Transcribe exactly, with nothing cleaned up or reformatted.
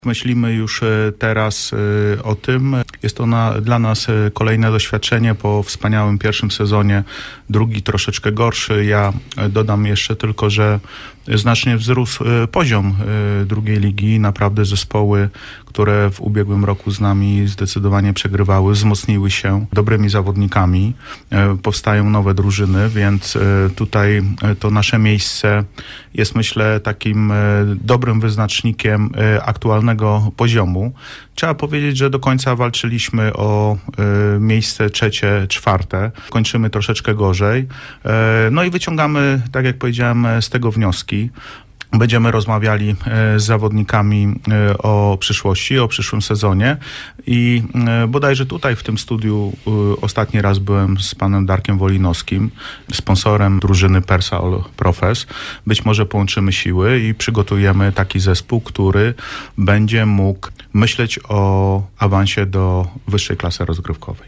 Myślimy już teraz o tym. Jest to na, dla nas kolejne doświadczenie po wspaniałym pierwszym sezonie, drugi troszeczkę gorszy. Ja dodam jeszcze tylko, że znacznie wzrósł poziom drugiej ligi. Naprawdę zespoły, które w ubiegłym roku z nami zdecydowanie przegrywały, wzmocniły się dobrymi zawodnikami. Powstają nowe drużyny, więc tutaj to nasze miejsce jest, myślę, takim dobrym wyznacznikiem aktualnego poziomu. Trzeba powiedzieć, że do końca walczyliśmy o y, miejsce trzecie, czwarte. Kończymy troszeczkę gorzej. Y, no i wyciągamy, tak jak powiedziałem, z tego wnioski. Będziemy rozmawiali z zawodnikami o przyszłości, o przyszłym sezonie i bodajże tutaj w tym studiu ostatni raz byłem z panem Darkiem Wolinowskim, sponsorem drużyny Persal Profes. Być może połączymy siły i przygotujemy taki zespół, który będzie mógł myśleć o awansie do wyższej klasy rozgrywkowej.